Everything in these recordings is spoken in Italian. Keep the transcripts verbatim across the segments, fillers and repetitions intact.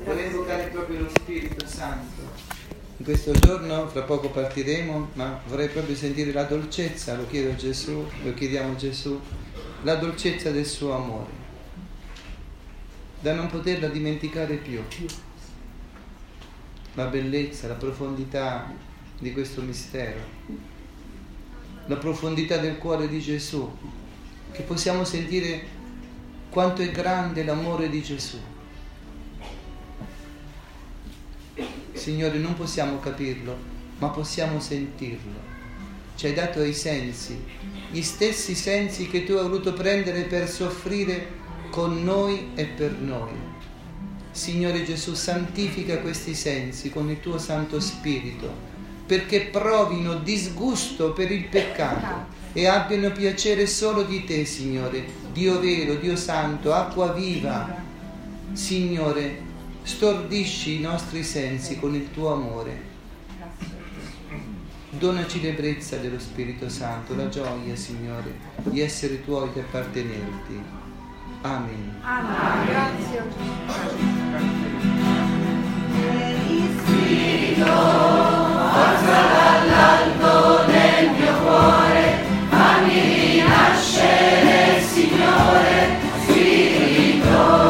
Vorrei invocare proprio lo Spirito Santo. In questo giorno, fra poco partiremo, ma vorrei proprio sentire la dolcezza, lo chiedo a Gesù, lo chiediamo a Gesù, la dolcezza del suo amore, da non poterla dimenticare più. La bellezza, la profondità di questo mistero, la profondità del cuore di Gesù, che possiamo sentire quanto è grande l'amore di Gesù. Signore, non possiamo capirlo, ma possiamo sentirlo. Ci hai dato i sensi, gli stessi sensi che tu hai voluto prendere per soffrire con noi e per noi. Signore Gesù, santifica questi sensi con il tuo Santo Spirito, perché provino disgusto per il peccato e abbiano piacere solo di te, Signore, Dio vero, Dio santo, acqua viva. Signore, stordisci i nostri sensi con il tuo amore. Donaci l'ebbrezza dello Spirito Santo, la gioia, Signore, di essere tuoi e di appartenerti. Amen. Amen. Grazie. Spirito, forza dall'alto nel mio cuore, fammi rinascere, Signore, Spirito.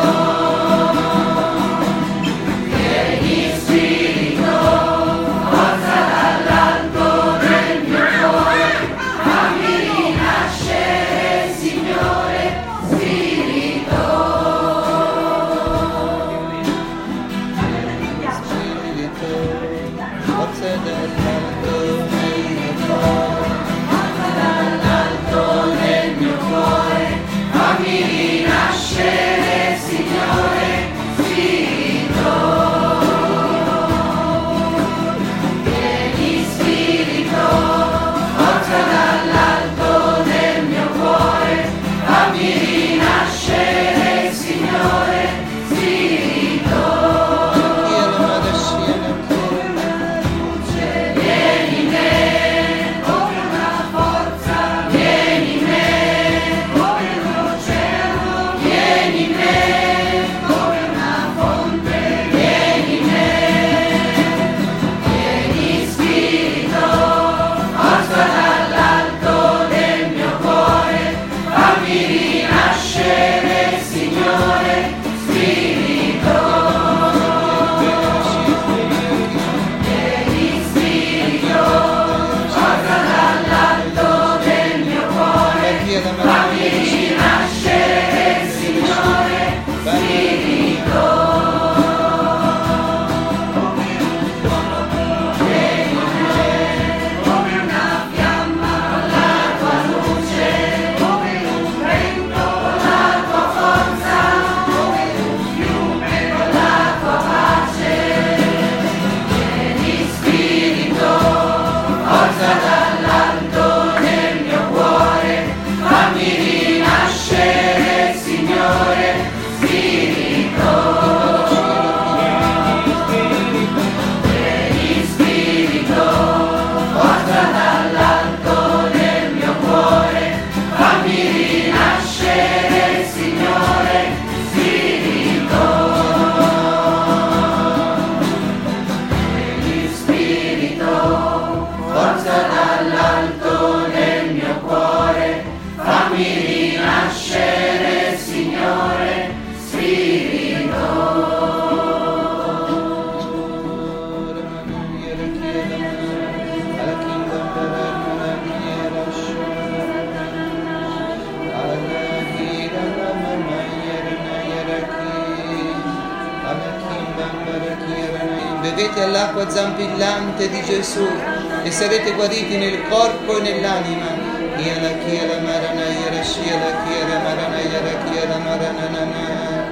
Bevete all'acqua zampillante di Gesù e sarete guariti nel corpo e nell'anima. Iala chiara marana yara shiala chiara marana yara chiara marana nana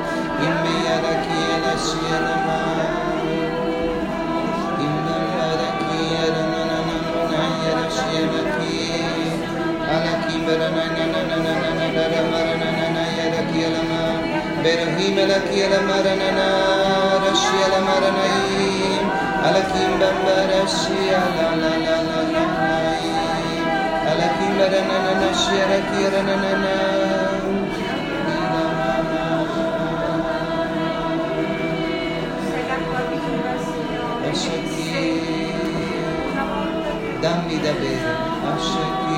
imme yara chiara shiala ma imme yara chiara nana nana yara shiala ki ala kimbara nana nana nana nana marana nana yara chiara ma berahim la chiara marana nana shiala marana ala kimbara shiala la la la la ala kimbara nana nana shiala kiara nana nana Ashaki, dammi da bere, Ashaki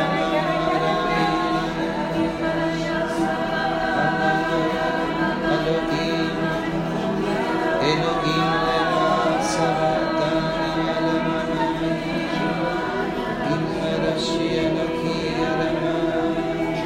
Elohim, Elohim lema savatani alamani, inna rashi Elohim alamani.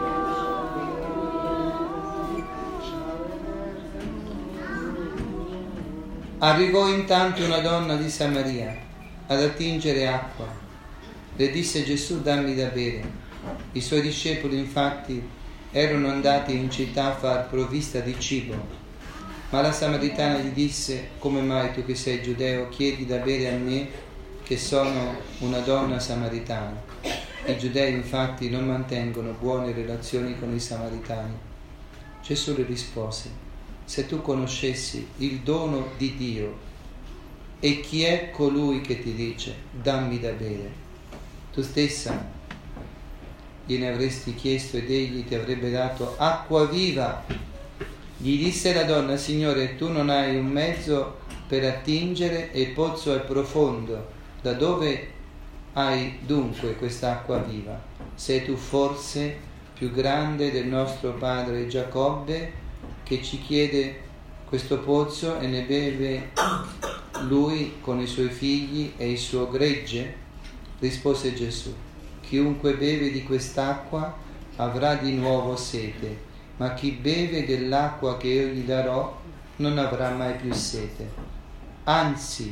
Arrivò intanto una donna di Samaria ad attingere acqua. Le disse Gesù: dammi da bere. I suoi discepoli infatti erano andati in città a far provvista di cibo. Ma la Samaritana gli disse: come mai tu che sei giudeo chiedi da bere a me che sono una donna samaritana? I giudei infatti non mantengono buone relazioni con i samaritani. Gesù le rispose: se tu conoscessi il dono di Dio e chi è colui che ti dice dammi da bere, tu stessa gliene avresti chiesto ed egli ti avrebbe dato acqua viva. Gli disse la donna: Signore, tu non hai un mezzo per attingere e il pozzo è profondo. Da dove hai dunque quest'acqua viva? Sei tu forse più grande del nostro padre Giacobbe, che ci chiede questo pozzo e ne beve lui con i suoi figli e il suo gregge? Rispose Gesù: chiunque beve di quest'acqua avrà di nuovo sete, ma chi beve dell'acqua che io gli darò non avrà mai più sete. Anzi,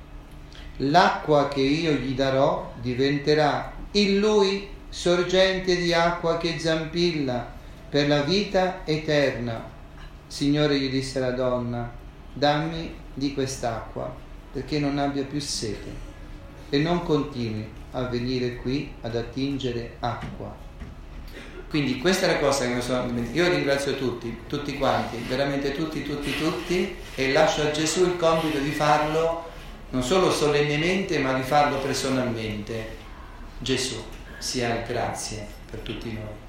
l'acqua che io gli darò diventerà in lui sorgente di acqua che zampilla per la vita eterna. Signore, gli disse la donna, dammi di quest'acqua perché non abbia più sete e non continui a venire qui ad attingere acqua. Quindi questa è la cosa che mi sono dimenticato. Io ringrazio tutti, tutti quanti, veramente tutti, tutti, tutti, e lascio a Gesù il compito di farlo non solo solennemente ma di farlo personalmente. Gesù sia grazie per tutti noi.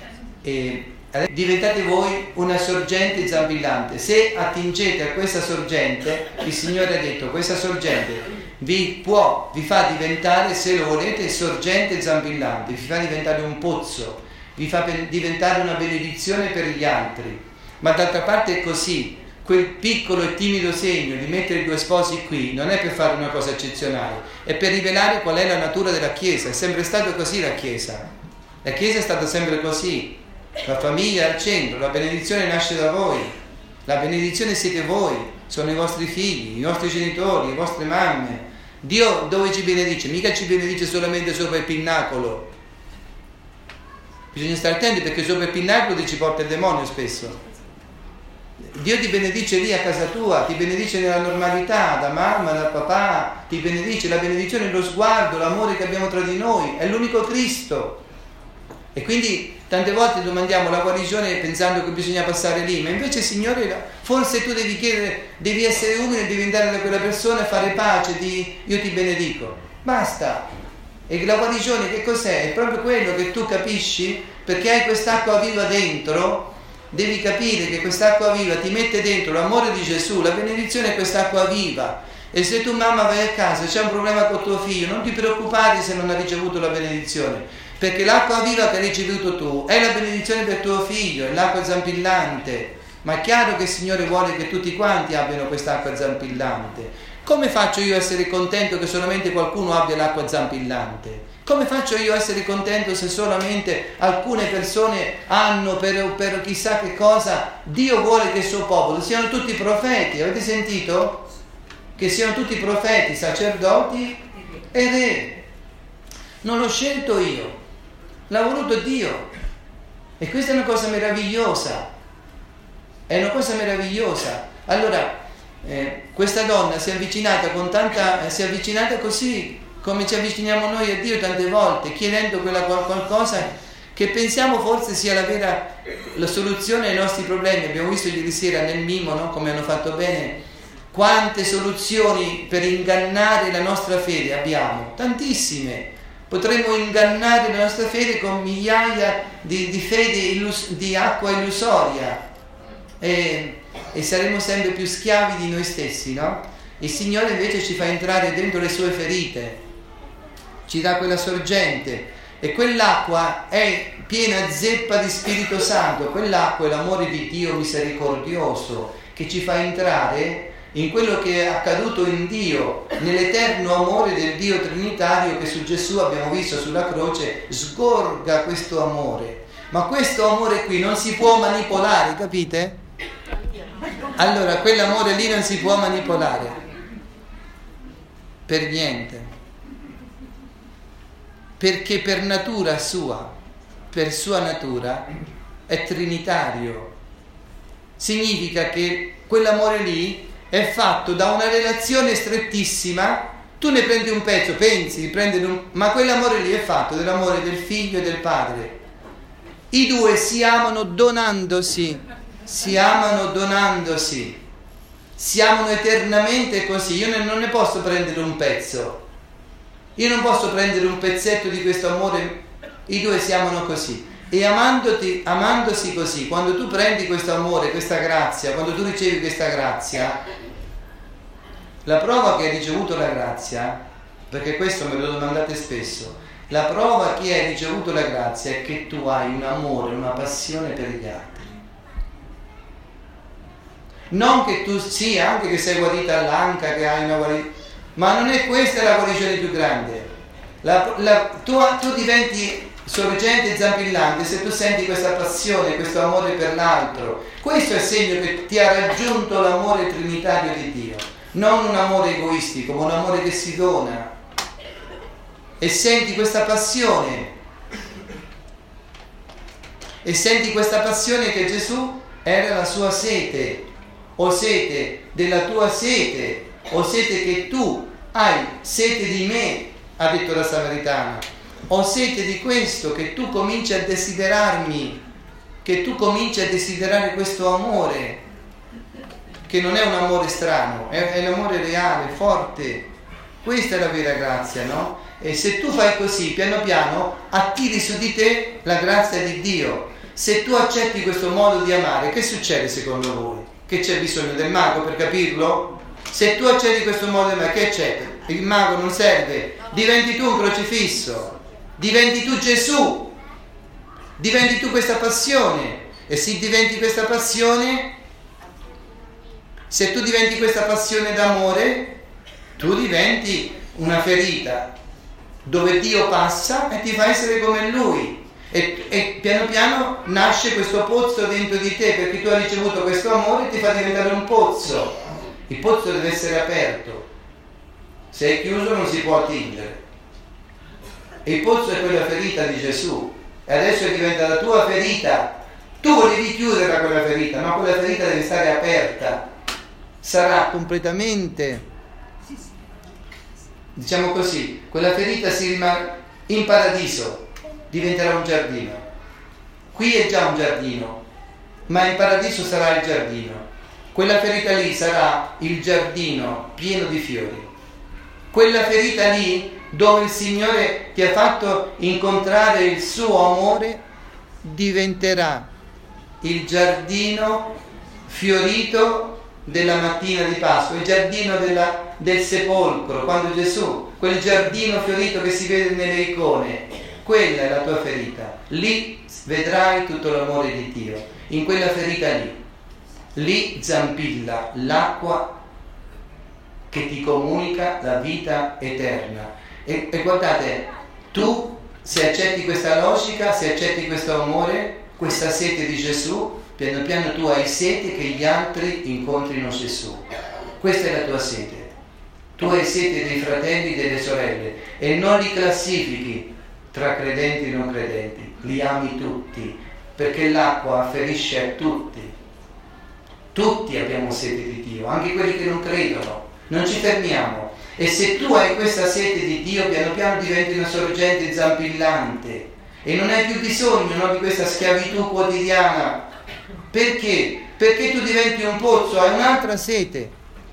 E diventate voi una sorgente zampillante. Se attingete a questa sorgente, il Signore ha detto, questa sorgente vi può, vi fa diventare, se lo volete, sorgente zampillante, vi fa diventare un pozzo, vi fa diventare una benedizione per gli altri. Ma d'altra parte è così. Quel piccolo e timido segno di mettere i due sposi qui non è per fare una cosa eccezionale, è per rivelare qual è la natura della Chiesa. È sempre stato così la Chiesa. La Chiesa è stata sempre così. La famiglia è al centro, la benedizione nasce da voi, la benedizione siete voi, sono i vostri figli, i vostri genitori, le vostre mamme. Dio dove ci benedice? Mica ci benedice solamente sopra il pinnacolo. Bisogna stare attenti perché sopra il pinnacolo ci porta il demonio spesso. Dio ti benedice lì a casa tua, ti benedice nella normalità, da mamma, da papà, ti benedice. La benedizione è lo sguardo, l'amore che abbiamo tra di noi, è l'unico Cristo. E quindi tante volte domandiamo la guarigione pensando che bisogna passare lì, ma invece, Signore, forse tu devi chiedere, devi essere umile, devi andare da quella persona e fare pace, di io ti benedico. Basta. E la guarigione che cos'è? È proprio quello che tu capisci, perché hai quest'acqua viva dentro. Devi capire che quest'acqua viva ti mette dentro l'amore di Gesù, la benedizione è quest'acqua viva. E se tu, mamma, vai a casa e c'è un problema con tuo figlio, non ti preoccupare se non ha ricevuto la benedizione, perché l'acqua viva che hai ricevuto tu è la benedizione per tuo figlio, è l'acqua zampillante. Ma è chiaro che il Signore vuole che tutti quanti abbiano quest'acqua zampillante. Come faccio io a essere contento che solamente qualcuno abbia l'acqua zampillante? Come faccio io a essere contento se solamente alcune persone hanno per, per chissà che cosa? Dio vuole che il suo popolo siano tutti profeti. Avete sentito? Che siano tutti profeti, sacerdoti e re. Non l'ho scelto io, l'ha voluto Dio. E questa è una cosa meravigliosa. È una cosa meravigliosa. Allora, eh, questa donna si è avvicinata con tanta, si è avvicinata così come ci avviciniamo noi a Dio tante volte, chiedendo quella qualcosa che pensiamo forse sia la vera la soluzione ai nostri problemi. Abbiamo visto ieri sera nel mimo, no? Come hanno fatto bene, quante soluzioni per ingannare la nostra fede abbiamo, tantissime. Potremmo ingannare la nostra fede con migliaia di, di fede illus, di acqua illusoria e, e saremo sempre più schiavi di noi stessi, no? Il Signore invece ci fa entrare dentro le sue ferite, ci dà quella sorgente, e quell'acqua è piena zeppa di Spirito Santo. Quell'acqua è l'amore di Dio misericordioso che ci fa entrare in quello che è accaduto in Dio, nell'eterno amore del Dio Trinitario che su Gesù abbiamo visto sulla croce sgorga questo amore. Ma questo amore qui non si può manipolare, capite? Allora quell'amore lì non si può manipolare per niente, perché per natura sua, per sua natura, è trinitario. Significa che quell'amore lì è fatto da una relazione strettissima. Tu ne prendi un pezzo, pensi di prendere un... ma quell'amore lì è fatto dell'amore del Figlio e del Padre. I due si amano donandosi, si amano donandosi, si amano eternamente così. Io non ne posso prendere un pezzo. Io non posso prendere un pezzetto di questo amore, i due si amano così. E amandoti, amandosi così, quando tu prendi questo amore, questa grazia, quando tu ricevi questa grazia, la prova che hai ricevuto la grazia, perché questo me lo domandate spesso, la prova che hai ricevuto la grazia è che tu hai un amore, una passione per gli altri. Non che tu sia, anche che sei guarita all'anca, che hai una guarita, ma non è questa la guarigione più grande. La, la, tu, tu diventi sorgente e zampillante se tu senti questa passione, questo amore per l'altro. Questo è il segno che ti ha raggiunto l'amore trinitario di Dio, non un amore egoistico, ma un amore che si dona. E senti questa passione, e senti questa passione che Gesù era la sua sete, o sete della tua sete, o sete che tu hai sete di me, ha detto la Samaritana. Ho sete di questo, che tu cominci a desiderarmi, che tu cominci a desiderare questo amore, che non è un amore strano, è, è l'amore reale, forte. Questa è la vera grazia, no? E se tu fai così, piano piano attiri su di te la grazia di Dio. Se tu accetti questo modo di amare, che succede secondo voi? Che c'è bisogno del mago per capirlo? Se tu accetti questo modo di amare, che c'è? Il mago non serve, diventi tu un crocifisso. Diventi tu Gesù, diventi tu questa passione. E se diventi questa passione, se tu diventi questa passione d'amore, tu diventi una ferita dove Dio passa e ti fa essere come Lui. E, e piano piano nasce questo pozzo dentro di te, perché tu hai ricevuto questo amore e ti fa diventare un pozzo. Il pozzo deve essere aperto, se è chiuso non si può attingere. E il pozzo è quella ferita di Gesù, e adesso diventa la tua ferita. Tu volevi chiudere quella ferita, ma quella ferita deve stare aperta. Sarà completamente, diciamo così, quella ferita si rimane in paradiso, diventerà un giardino. Qui è già un giardino, ma in paradiso sarà il giardino. Quella ferita lì sarà il giardino pieno di fiori. Quella ferita lì, dove il Signore ti ha fatto incontrare il suo amore, diventerà il giardino fiorito della mattina di Pasqua, il giardino della, del sepolcro, quando Gesù, quel giardino fiorito che si vede nelle icone, quella è la tua ferita. Lì vedrai tutto l'amore di Dio, in quella ferita lì. Lì zampilla l'acqua che ti comunica la vita eterna. E, e guardate, tu se accetti questa logica, se accetti questo amore, questa sete di Gesù, piano piano tu hai sete che gli altri incontrino Gesù. Questa è la tua sete. Tu hai sete dei fratelli e delle sorelle e non li classifichi tra credenti e non credenti, li ami tutti, perché l'acqua afferisce a tutti. Tutti abbiamo sete di Dio, anche quelli che non credono. Non ci fermiamo. E se tu hai questa sete di Dio, piano piano diventi una sorgente zampillante e non hai più bisogno, no, di questa schiavitù quotidiana. Perché? Perché tu diventi un pozzo, hai un'altra sete.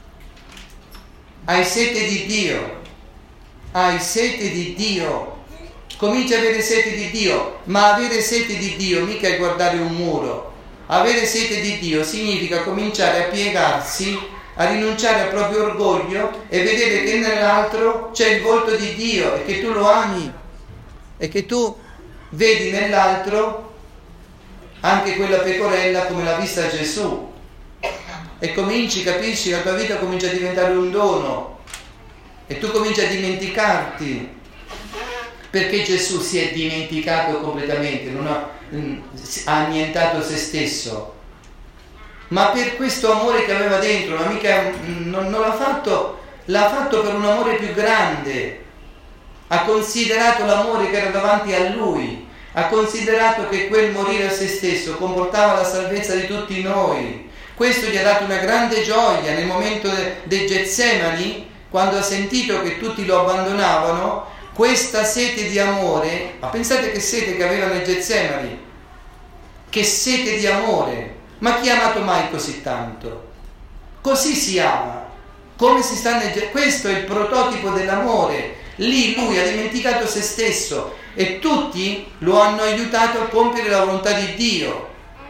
Hai sete di Dio. Hai sete di Dio. Cominci a avere sete di Dio, ma avere sete di Dio mica è guardare un muro. Avere sete di Dio significa cominciare a piegarsi a rinunciare al proprio orgoglio e vedere che nell'altro c'è il volto di Dio e che tu lo ami e che tu vedi nell'altro anche quella pecorella come l'ha vista Gesù, e cominci, capisci, la tua vita comincia a diventare un dono e tu cominci a dimenticarti, perché Gesù si è dimenticato completamente, non ha, ha annientato se stesso, ma per questo amore che aveva dentro, ma mica, non, non l'ha fatto, l'ha fatto per un amore più grande. Ha considerato l'amore che era davanti a lui, ha considerato che quel morire a se stesso comportava la salvezza di tutti noi. Questo gli ha dato una grande gioia nel momento dei Getsemani, quando ha sentito che tutti lo abbandonavano. Questa sete di amore, ma pensate che sete che aveva nel Getsemani, che sete di amore. Ma chi ha amato mai così tanto? Così si ama, come si sta nel Getsemani. Questo è il prototipo dell'amore. Lì lui ha dimenticato se stesso e tutti lo hanno aiutato a compiere la volontà di Dio.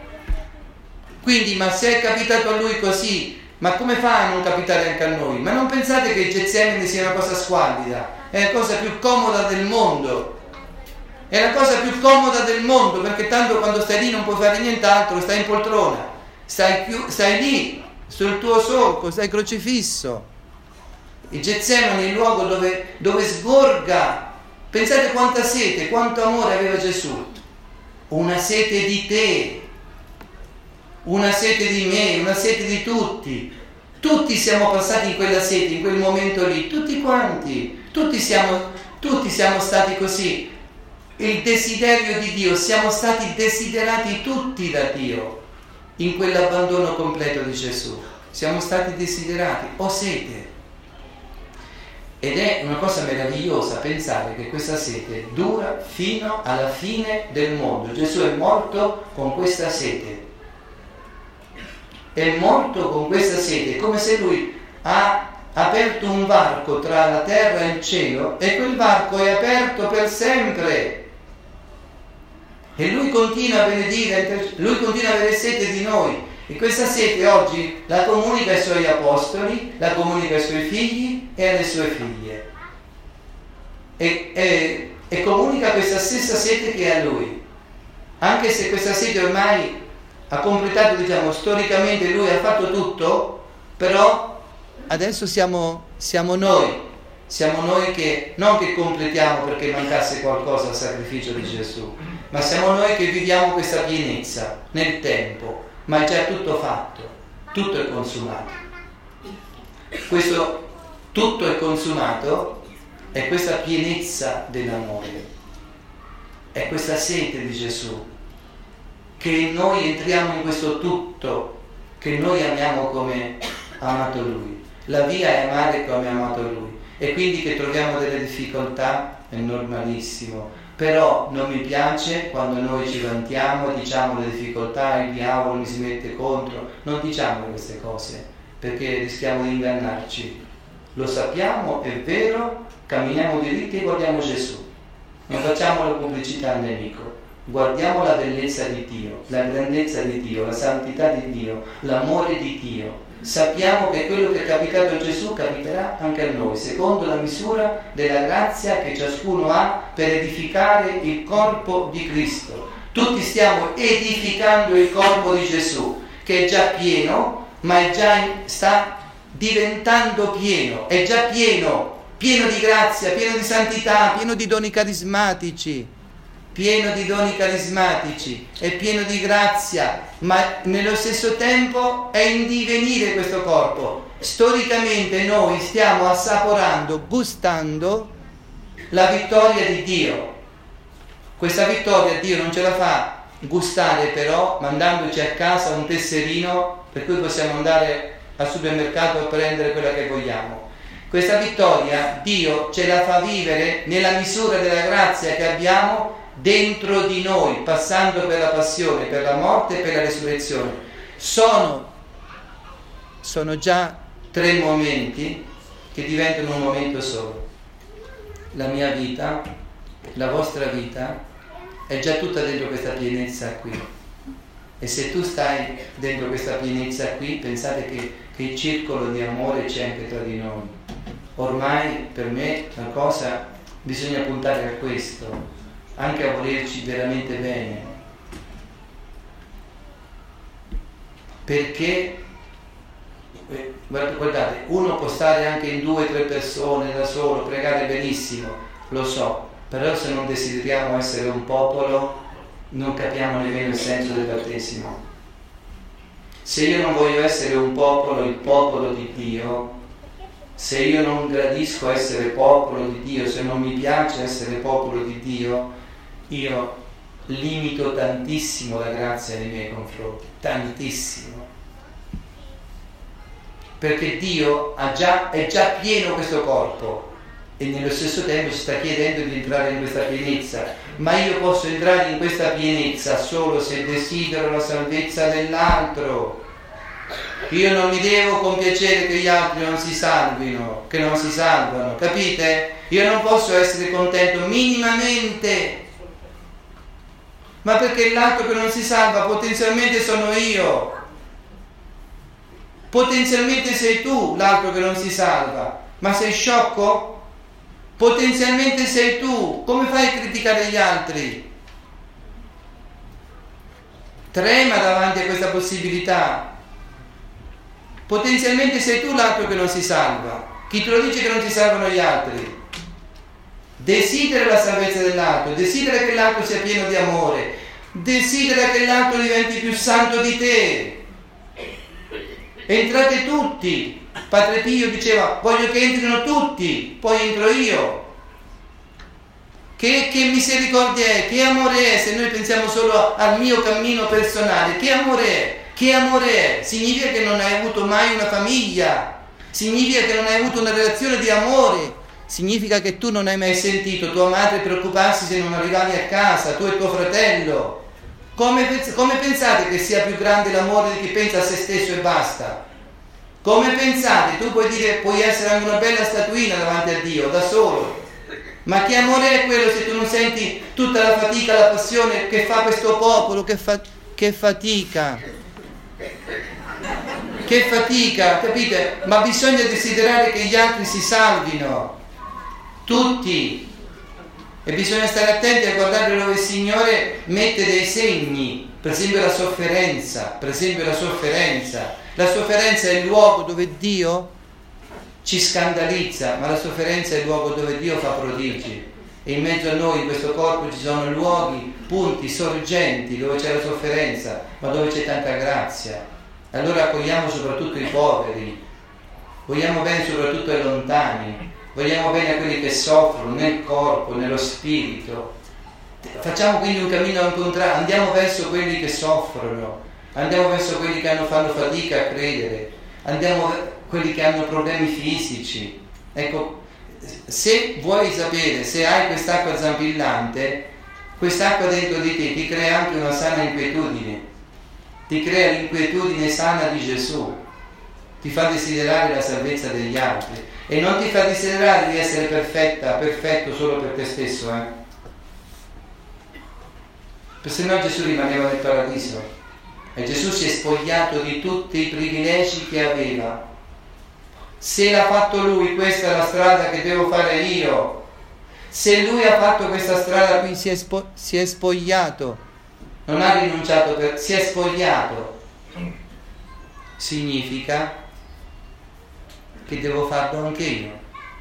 Quindi, ma se è capitato a lui così, ma come fa a non capitare anche a noi? Ma non pensate che il Getsemani sia una cosa squallida, è la cosa più comoda del mondo. È la cosa più comoda del mondo, perché tanto quando stai lì non puoi fare nient'altro, stai in poltrona, stai, più, stai lì sul tuo solco, stai crocifisso. Il Getsemani è il luogo dove, dove sgorga. Pensate quanta sete, quanto amore aveva Gesù. Una sete di te, una sete di me, una sete di tutti. Tutti siamo passati in quella sete, in quel momento lì, tutti quanti. Tutti siamo, tutti siamo stati così. Il desiderio di Dio, siamo stati desiderati tutti da Dio in quell'abbandono completo di Gesù. Siamo stati desiderati, ho sete. Ed è una cosa meravigliosa pensare che questa sete dura fino alla fine del mondo. Gesù è morto con questa sete. È morto con questa sete, come se lui ha aperto un varco tra la terra e il cielo, e quel varco è aperto per sempre. E lui continua a benedire, lui continua a avere sete di noi. E questa sete oggi la comunica ai suoi apostoli, la comunica ai suoi figli e alle sue figlie. E, e, e comunica questa stessa sete che è a lui. Anche se questa sete ormai ha completato, diciamo, storicamente lui ha fatto tutto, però adesso siamo, siamo noi. Siamo noi che, non che completiamo perché mancasse qualcosa al sacrificio di Gesù, ma siamo noi che viviamo questa pienezza nel tempo. Ma è già tutto fatto, tutto è consumato. Questo tutto è consumato è questa pienezza dell'amore, è questa sete di Gesù, che noi entriamo in questo tutto, che noi amiamo come ha amato Lui. La via è amare come ha amato Lui, e quindi che troviamo delle difficoltà è normalissimo. Però non mi piace quando noi ci vantiamo e diciamo le difficoltà, il diavolo mi si mette contro. Non diciamo queste cose, perché rischiamo di ingannarci. Lo sappiamo, è vero, camminiamo diritti e guardiamo Gesù. Non facciamo la pubblicità al nemico. Guardiamo la bellezza di Dio, la grandezza di Dio, la santità di Dio, l'amore di Dio. Sappiamo che quello che è capitato a Gesù capiterà anche a noi, secondo la misura della grazia che ciascuno ha per edificare il corpo di Cristo. Tutti stiamo edificando il corpo di Gesù, che è già pieno, ma è già in, sta diventando pieno, è già pieno, pieno di grazia, pieno di santità, pieno di doni carismatici. pieno di doni carismatici, è pieno di grazia, ma nello stesso tempo è in divenire questo corpo. Storicamente noi stiamo assaporando, gustando la vittoria di Dio. Questa vittoria Dio non ce la fa gustare però mandandoci a casa un tesserino per cui possiamo andare al supermercato a prendere quella che vogliamo. Questa vittoria Dio ce la fa vivere nella misura della grazia che abbiamo dentro di noi, passando per la passione, per la morte e per la resurrezione. Sono, sono già tre momenti che diventano un momento solo. La mia vita, la vostra vita è già tutta dentro questa pienezza qui. E se tu stai dentro questa pienezza qui, pensate che, che il circolo di amore c'è anche tra di noi. Ormai per me la cosa, bisogna puntare a questo, anche a volerci veramente bene. Perché, guardate, uno può stare anche in due o tre persone da solo, pregare benissimo, lo so, però se non desideriamo essere un popolo, non capiamo nemmeno il senso del battesimo. Se io non voglio essere un popolo, il popolo di Dio, se io non gradisco essere popolo di Dio, se non mi piace essere popolo di Dio, io limito tantissimo la grazia nei miei confronti, tantissimo. Perché Dio ha già, è già pieno questo corpo e nello stesso tempo ci sta chiedendo di entrare in questa pienezza, ma io posso entrare in questa pienezza solo se desidero la salvezza dell'altro. Io non mi devo compiacere che gli altri non si salvino, che non si salvano, capite? Io non posso essere contento minimamente, ma perché l'altro che non si salva potenzialmente sono io, potenzialmente sei tu l'altro che non si salva, ma sei sciocco? Potenzialmente sei tu, come fai a criticare gli altri? Trema davanti a questa possibilità. Potenzialmente sei tu l'altro che non si salva. Chi te lo dice che non ti salvano gli altri? Desidera la salvezza dell'altro, desidera che l'altro sia pieno di amore, desidera che l'altro diventi più santo di te. Entrate tutti. Padre Pio diceva: voglio che entrino tutti, poi entro io. Che, che misericordia è, che amore è, se noi pensiamo solo al mio cammino personale. Che amore è, che amore è? Significa che non hai avuto mai una famiglia, significa che non hai avuto una relazione di amore, significa che tu non hai mai sentito tua madre preoccuparsi se non arrivavi a casa, tu e tuo fratello. Come, come pensate che sia più grande l'amore di chi pensa a se stesso e basta? Come pensate? Tu puoi dire, puoi essere anche una bella statuina davanti a Dio, da solo. Ma che amore è quello se tu non senti tutta la fatica, la passione che fa questo popolo, che, fa, che fatica. Che fatica, capite? Ma bisogna desiderare che gli altri si salvino. Tutti. E bisogna stare attenti a guardare dove il Signore mette dei segni. Per esempio la sofferenza. Per esempio la sofferenza. La sofferenza è il luogo dove Dio ci scandalizza, ma la sofferenza è il luogo dove Dio fa prodigi. E in mezzo a noi, in questo corpo, ci sono luoghi, punti, sorgenti, dove c'è la sofferenza, ma dove c'è tanta grazia. Allora accogliamo soprattutto i poveri, vogliamo bene soprattutto ai lontani, vogliamo bene a quelli che soffrono nel corpo, nello spirito. Facciamo quindi un cammino al contrario, andiamo verso quelli che soffrono, andiamo verso quelli che hanno, fanno fatica a credere, andiamo verso quelli che hanno problemi fisici. Ecco, se vuoi sapere se hai quest'acqua zampillante, quest'acqua dentro di te ti crea anche una sana inquietudine, ti crea l'inquietudine sana di Gesù, ti fa desiderare la salvezza degli altri e non ti fa desiderare di essere perfetta, perfetto solo per te stesso, eh? Perché se no Gesù rimaneva nel paradiso e Gesù si è spogliato di tutti i privilegi che aveva. Se l'ha fatto lui, questa è la strada che devo fare io. Se lui ha fatto questa strada qui, si è, spo- si è spogliato, non ha rinunciato, per, si è spogliato, significa che devo farlo anche io.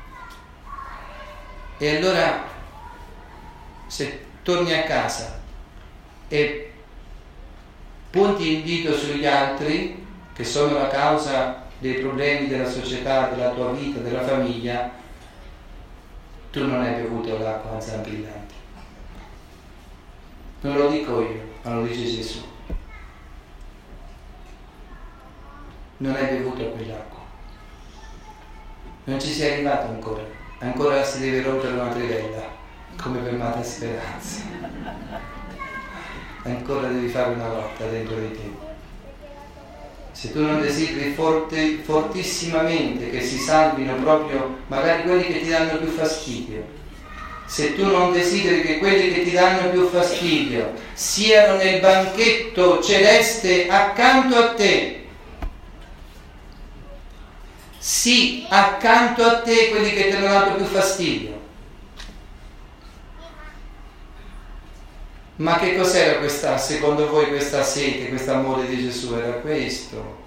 E allora se torni a casa e punti il dito sugli altri che sono la causa dei problemi della società, della tua vita, della famiglia, tu non hai bevuto l'acqua zampillante. Non lo dico io, ma lo dice Gesù. Non hai bevuto quell'acqua. Non ci sei arrivato ancora. Ancora si deve rompere una trivella, come per Madre Speranza. Ancora devi fare una lotta dentro di te. Se tu non desideri forte, fortissimamente che si salvino proprio magari quelli che ti danno più fastidio, se tu non desideri che quelli che ti danno più fastidio siano nel banchetto celeste accanto a te, sì, accanto a te quelli che ti hanno dato più fastidio. Ma che cos'era questa, secondo voi, questa sete, questo amore di Gesù? Era questo.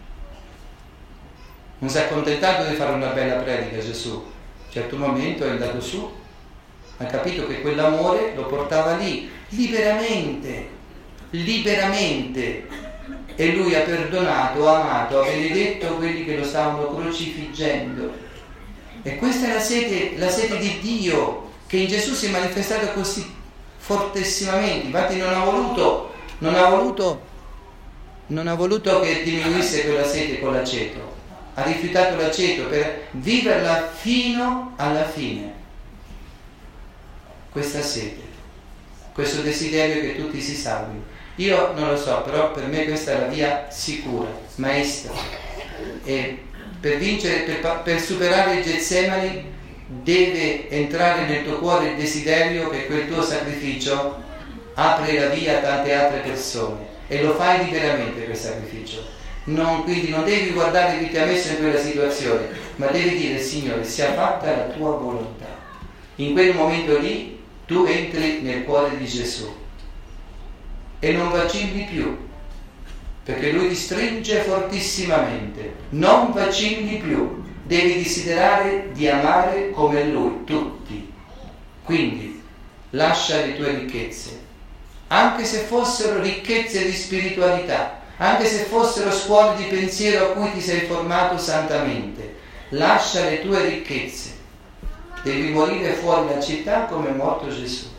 Non si è accontentato di fare una bella predica Gesù. A un certo momento è andato su, ha capito che quell'amore lo portava lì, liberamente, liberamente. E lui ha perdonato, ha amato, ha benedetto quelli che lo stavano crocifiggendo. E questa è la sete, la sete di Dio, che in Gesù si è manifestata così fortissimamente. Infatti non ha voluto, non ha voluto, non ha voluto che diminuisse quella sete con l'aceto. Ha rifiutato l'aceto per viverla fino alla fine. Questa sete, questo desiderio che tutti si salvino. Io non lo so, però per me questa è la via sicura, maestra. E per vincere, per, per superare il Getsemani, deve entrare nel tuo cuore il desiderio che quel tuo sacrificio apre la via a tante altre persone, e lo fai liberamente quel sacrificio. Non, quindi non devi guardare chi ti ha messo in quella situazione, ma devi dire: Signore, sia fatta la tua volontà. In quel momento lì tu entri nel cuore di Gesù e non vacilli più, perché lui ti stringe fortissimamente. Non vacilli più, devi desiderare di amare come lui tutti. Quindi lascia le tue ricchezze, anche se fossero ricchezze di spiritualità, anche se fossero scuole di pensiero a cui ti sei formato santamente. Lascia le tue ricchezze, devi morire fuori la città come è morto Gesù,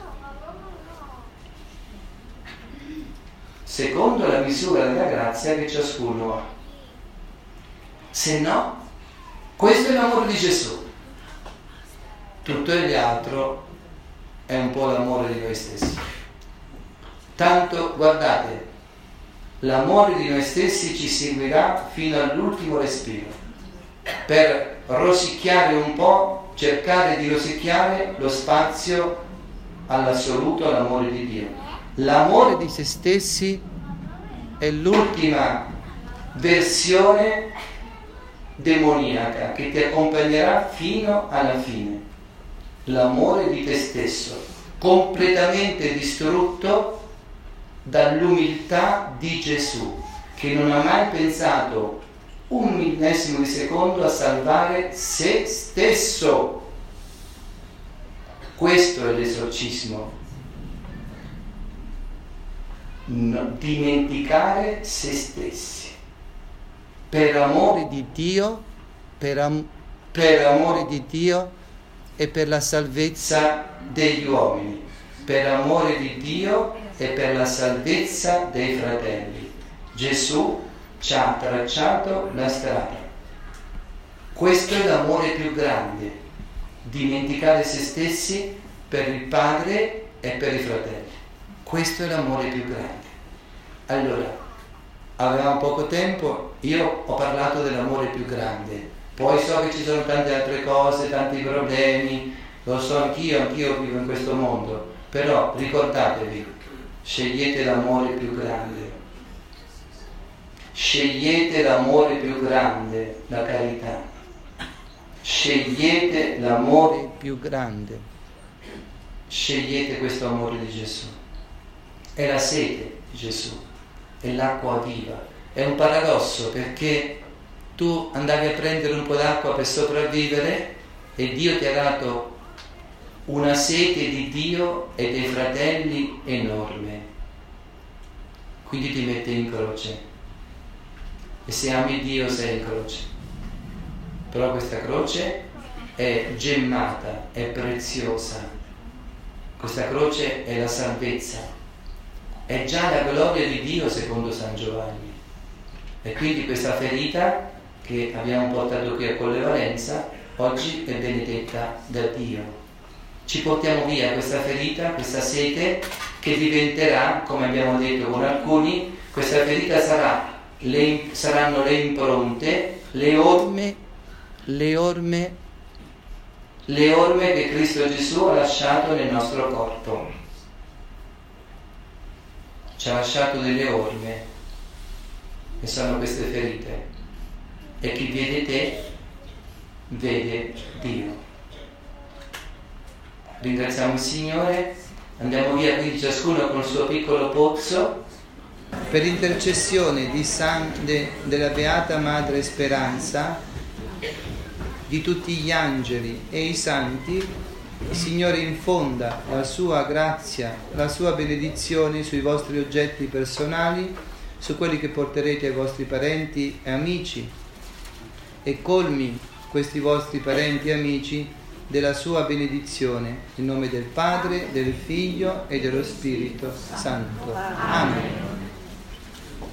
secondo la misura della grazia che ciascuno ha. Se no, questo è l'amore di Gesù. Tutto gli altro è un po' l'amore di noi stessi. Tanto, guardate, l'amore di noi stessi ci seguirà fino all'ultimo respiro, per rosicchiare un po', cercare di rosicchiare lo spazio all'assoluto, all'amore di Dio. L'amore di se stessi è l'ultima versione demoniaca che ti accompagnerà fino alla fine. L'amore di te stesso, completamente distrutto dall'umiltà di Gesù, che non ha mai pensato un millesimo di secondo a salvare se stesso. Questo è l'esorcismo. No, dimenticare se stessi per amore di Dio, per, am- per amore di Dio e per la salvezza degli uomini, per amore di Dio e per la salvezza dei fratelli. Gesù ci ha tracciato la strada. Questo è l'amore più grande, dimenticare se stessi per il Padre e per i fratelli. Questo è l'amore più grande. Allora, avevamo poco tempo, io ho parlato dell'amore più grande, poi so che ci sono tante altre cose, tanti problemi, lo so anch'io, anch'io vivo in questo mondo, però ricordatevi, scegliete l'amore più grande, scegliete l'amore più grande, la carità, scegliete l'amore più grande, scegliete questo amore di Gesù. È la sete di Gesù, è l'acqua viva. È un paradosso, perché tu andavi a prendere un po' d'acqua per sopravvivere e Dio ti ha dato una sete di Dio e dei fratelli enorme. Quindi ti mette in croce, e se ami Dio sei in croce. Però questa croce è gemmata, è preziosa. Questa croce è la salvezza, è già la gloria di Dio secondo San Giovanni. E quindi questa ferita che abbiamo portato qui a Colle Valenza oggi è benedetta da Dio. Ci portiamo via questa ferita, questa sete, che diventerà, come abbiamo detto con alcuni, questa ferita sarà le, saranno le impronte, le orme, le orme le orme che Cristo Gesù ha lasciato nel nostro corpo. Ci ha lasciato delle orme, e sono queste ferite. E chi vede te, vede Dio. Ringraziamo il Signore, andiamo via quindi ciascuno con il suo piccolo pozzo. Per intercessione di San de, della Beata Madre Speranza, di tutti gli angeli e i santi, il Signore infonda la sua grazia, la sua benedizione sui vostri oggetti personali, su quelli che porterete ai vostri parenti e amici, e colmi questi vostri parenti e amici della sua benedizione, in nome del Padre, del Figlio e dello Spirito Santo. Amen.